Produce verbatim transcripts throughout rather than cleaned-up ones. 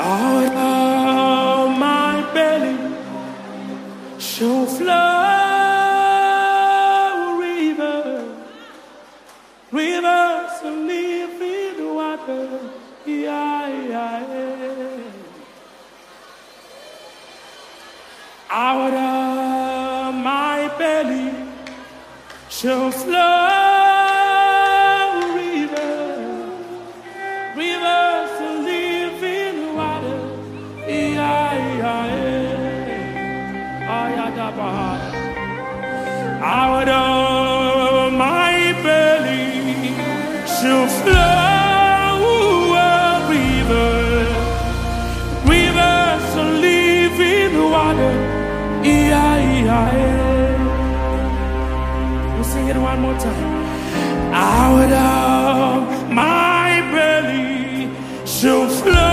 Out of my belly shall flow rivers, rivers of living water. Yeah, yeah, yeah. Out of my belly shall flow rivers, rivers of living water. Yeah, yeah, yeah. Out of my belly shall flow rivers, rivers of living water. Yeah, yeah, yeah. We'll sing it one more time. Out of my belly shall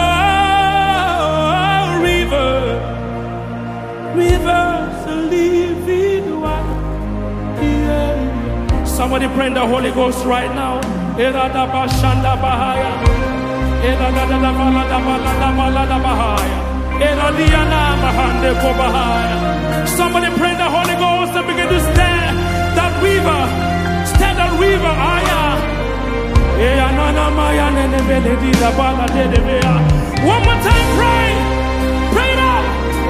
flow rivers, rivers of living water. Yeah. Somebody pray in the Holy Ghost right now. Somebody pray in the Holy Ghost and begin to stand that river. Stand that river. One more time, pray. Pray it out.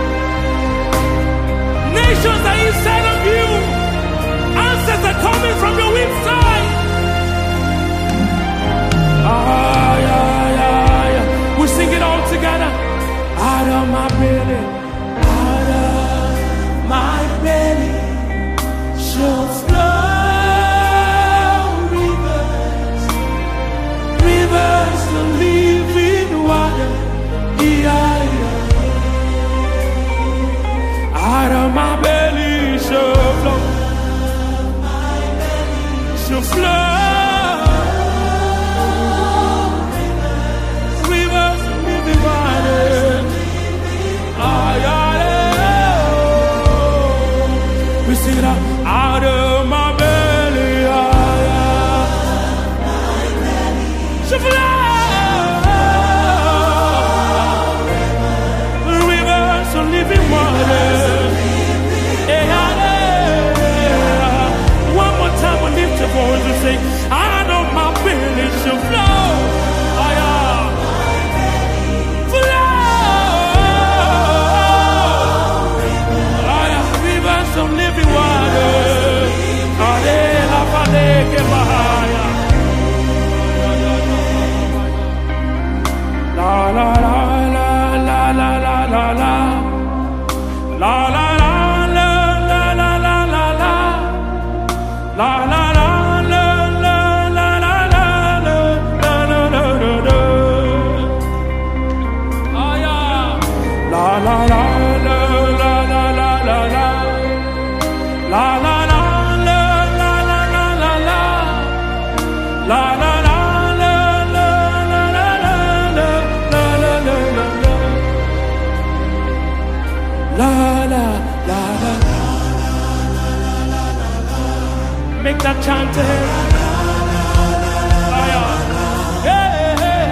Nations are inside of you. Answers are coming from your inside. Ah, yeah, yeah, yeah. We sing it all together. Out of my belly, out of my belly shall flow rivers, rivers of living water. Yeah, yeah. Out of my belly shall flow, shall flow. Out of my belly, out of my belly, shall flow rivers of living water. Yeah. One more time, we lift your voice and say, out of my belly shall flow. Some living water. La la la la la la la la la la la la la la la la la la la Make that chant to him. Oh, yeah. Hey, hey.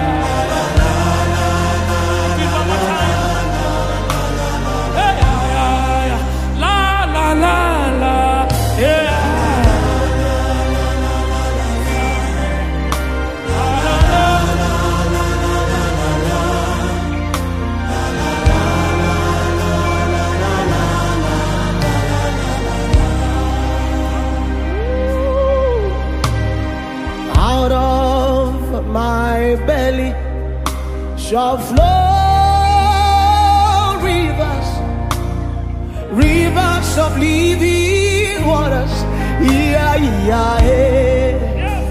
Give one more time. Hey, yeah, yeah, yeah. La, la, la, la. Yeah. My belly shall flow rivers, rivers of living waters. Yeah, yeah, yeah.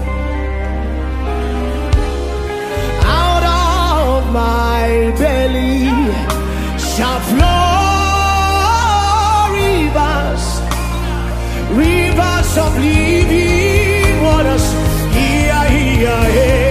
Out of my belly shall flow rivers, rivers of living waters. Yeah, yeah, yeah.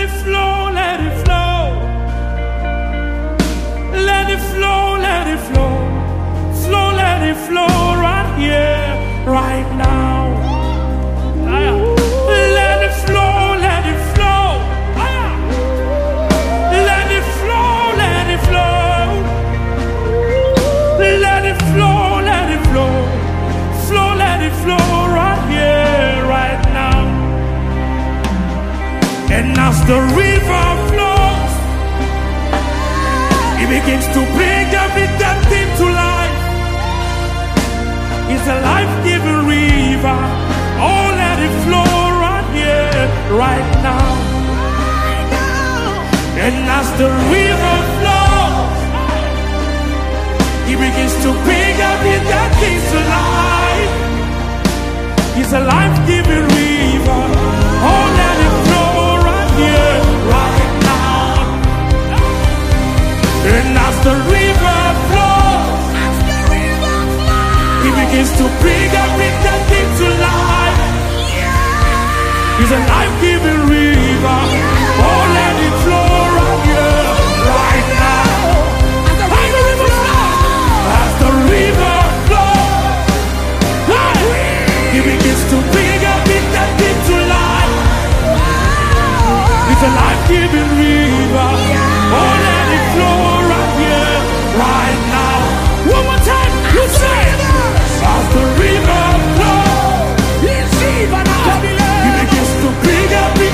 it flow, let it flow. Let it flow, let it flow. Flow, let it flow right here, right now. Let it flow, let it flow. Let it flow, let it flow. Let it flow, let it flow. Flow, let it flow right here, right now. And as the river flows, it begins to bring every dead thing to life. It's a life-giving river. Oh, let it flow right here, right now. And as the river flows, it begins to bring every dead thing to life. It's a life-giving river. Oh, let it flow right here, right now. And as the river flows, it begins to bring every dead thing to life. It's a life-giving river. Oh, let it flow right here, right now. As the river flows, as the river flows, it begins to bring every dead thing to life. It's a life-giving river. Oh, let it flow right here, right now. One more time, you say it. As the river flows, it begins to bring every.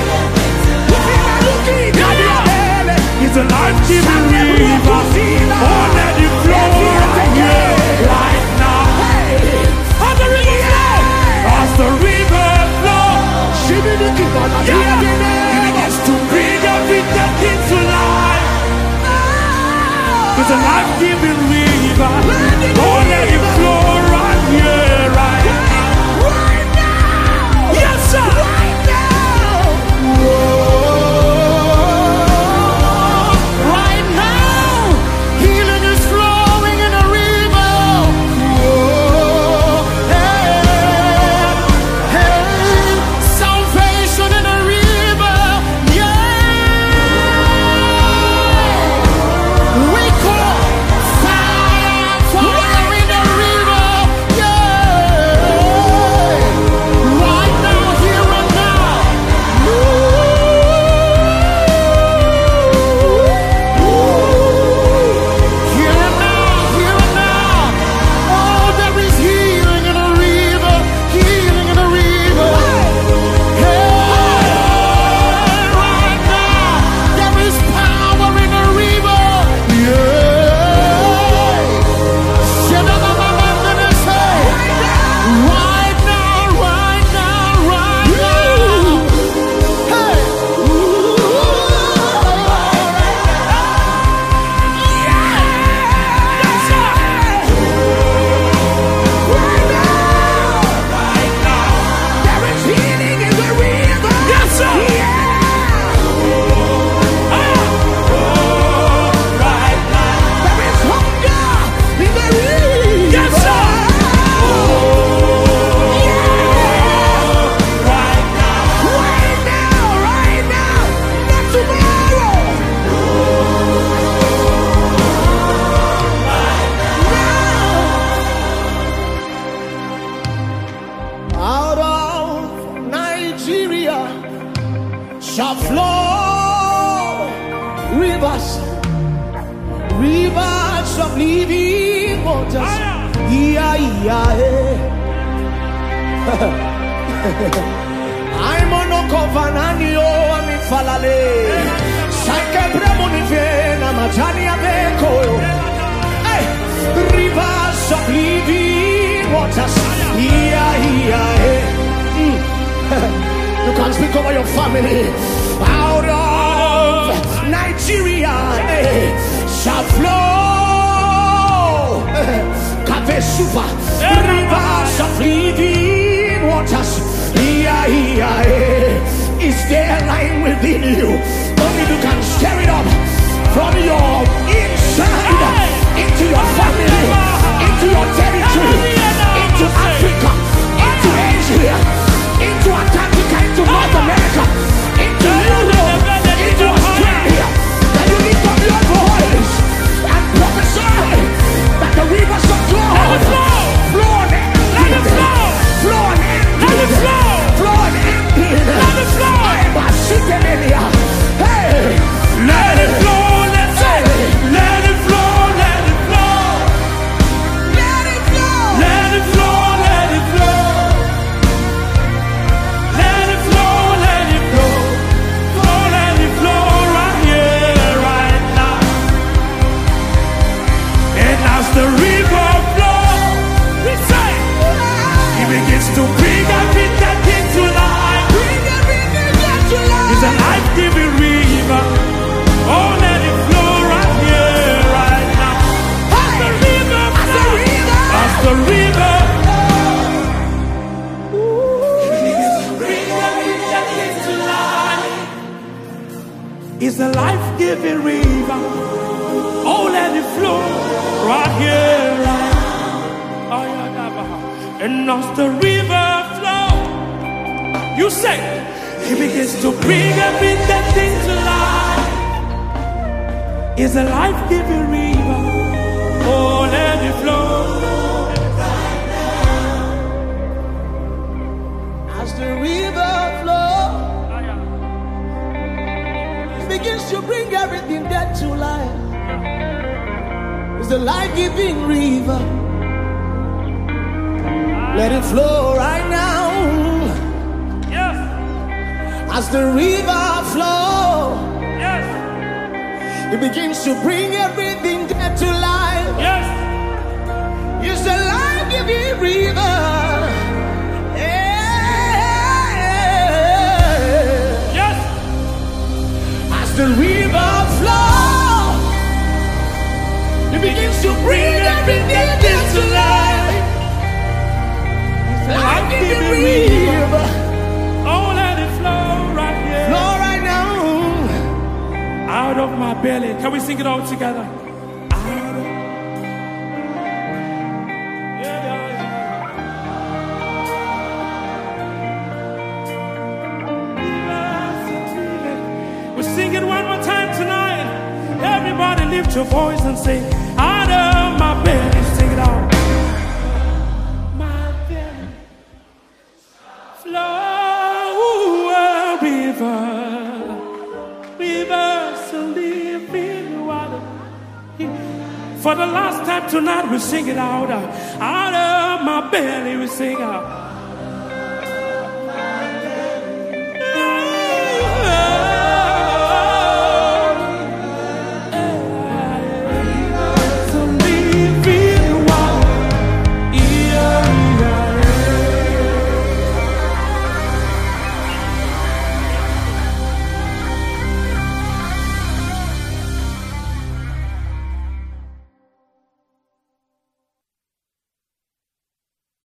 It's a life-giving river. Oh, let it flow right here, right now. As the river flows, as the river flows, it begins to bring every dead thing to life. It's a life-giving river. Oh, let it flow right here, right now. Right now. Yes, sir. Right now. Right now. Healing is flowing in a river. Hey, hey. Salvation in a river. Yeah. We call fire, fire in the river. Yeah. Right now, here and now. Here and now, here and now. Oh, there is healing in a river, healing in a river. Hey, right now, there is power in a river. Yeah. Right now, right now, right now. Hey. Yes, sir. Right now, right now. There is healing in the river. Yes, sir. Right now. There is hunger in the river. Yes, sir. Right now, right now, right now, not tomorrow. Out of Nigeria shall flow rivers, rivers of living waters. Yeah, yeah, I'm on a covananio, I'm in Falale. Sanke Premonivena, Majania Beko. Hey, rivers of living waters. Yeah, yeah, mm. You can speak over your family. Out of Nigeria eh, shall flow Cafe Super rivers of living waters. Yeah, yeah, yeah. Is there a line within you? Only you can stir it up from your inside into your family, into your territory, into Africa, into Asia, into Antarctica, into North America, into Europe, is a life-giving river. Oh, let it flow right here, right now. Oh, yeah, yeah. And as the river flow, you say, he begins to bring everything to life. It's a life-giving river. Oh, let it flow. As the river flows, it begins to bring everything dead to life. It's a life-giving river. Let it flow right now. Yes. As the river flows, Yes. it begins to bring everything dead to life. Yes. It's a life-giving river. Yes. As the river flows, it begins to bring everything dead to life. It's a life-giving river. Oh, let it flow right here. Flow right now. Out of my belly. Can we sing it all together? Out of... Yeah, yeah, yeah. We sing it one more time tonight. Everybody lift your voice and say, out of my belly. Sing it out. My belly. Flow a river. Rivers of living water. For the last time tonight, we sing it out. Out of my belly, we sing out.